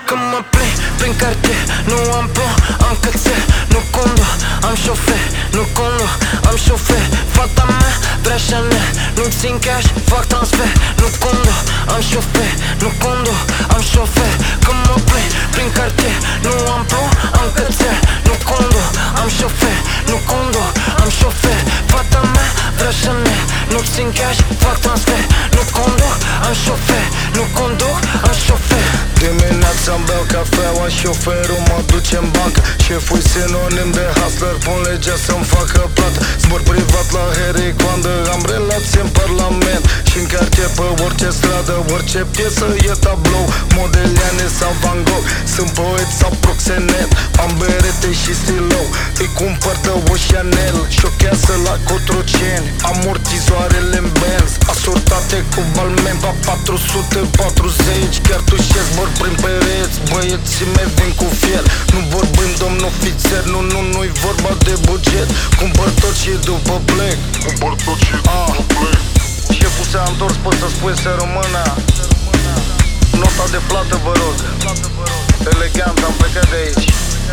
Când mă plimb prin cartier, nu am plomb, am cățel, nu conduc, am șofer, nu conduc, am șofer. Fata mea vrea Chanel, nu țin cash, fac transfer, nu conduc, am șofer, nu conduc, am șofer. Când mă plimb prin cartier, nu am plomb, am cățel, nu conduc, am șofer, nu conduc, am șofer. Fata mea vrea Chanel, nu țin cash, fac transfer, nu conduc, am șofer, nu conduc, am șofer. Dimineața-mi beau cafeaua, șoferul mă duce în bancă. Șeful sinonim de hustler, pun legea să-mi facă plată. Zbor privat la Harry Coandă, am relație în parlament și în cartier pe orice stradă, orice piesă e tablou. Modeliane sau Van Gogh, sunt poet sau proxenet. Am berete și stilou, îi cumpăr de o Chanel. Șochează la Cotroceni, amortizoarele în Benz, asortate cu balmen pa 440. Chiar tu și zbor prin pereți, băieții mei vin cu fier. Nu vorbim domn ofițer, nu-i vorba de buget. Cumpăr tot și după plec, cumpăr tot și după plec. Șeful s-a întors, poți să spui să rămână. Nota de plată vă rog. Elegant, am plecat de aici.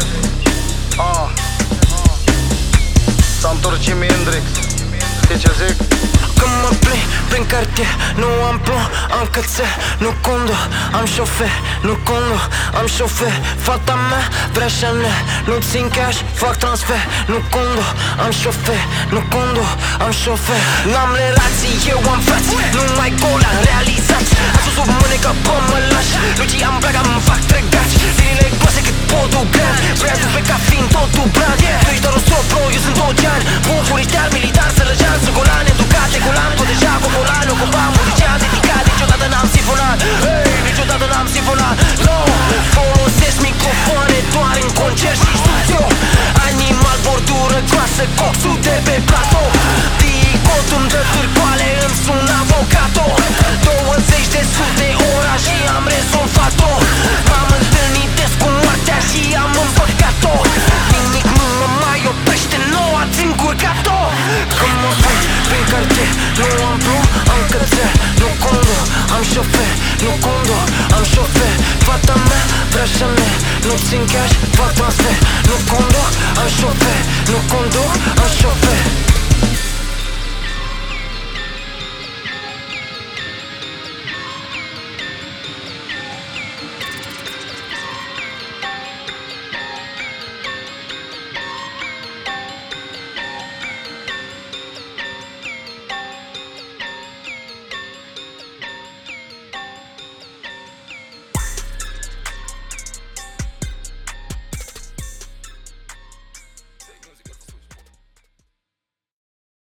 S-a întors Jimi Hendrix. Știi ce zic? Când mă plimb prin cartier, nu am plomb, am cățel, nu conduc, am șofer, nu conduc, am șofer. Fata mea vrea Chanel, nu țin cash, fac transfer, nu conduc, am șofer, nu conduc, am șofer. N-am relații, eu am frați, nu mai gola, realizați. Am sus sub mânecă, bă, mă lași, Luci am plecat, îmi fac tregaci. Zilele groase cât podul grand, vrea să pleca fiind totul brand. Tu ești doar un sopro, eu sunt ocean, bun furiștear, militar, sălăjean, săgolan, educat, eculan, tot deja popular, ocupa muzician, dedicat. Niciodată n-am sifonat, hey, niciodată n-am sifonat. No, folosesc microfoane doar în concert și studio. Animal, bordură groasă, coxul de pe platou. Digot îmi dă târcoale, îmi sun avocato. 20 de sute ora și am rezolvat-o. M-am întâlnit des cu moartea și am împăcat-o. Nimic nu mă mai oprește, nouă ați încurcat-o. Când mă plimb prin cartier, nu am plomb, am cățel, nu conduc, am șofer, nu conduc, am șofer. Fata mea vrea Chanel, nu țin cash, fac transfer, nu conduc, am șofer, nu conduc, am șofer.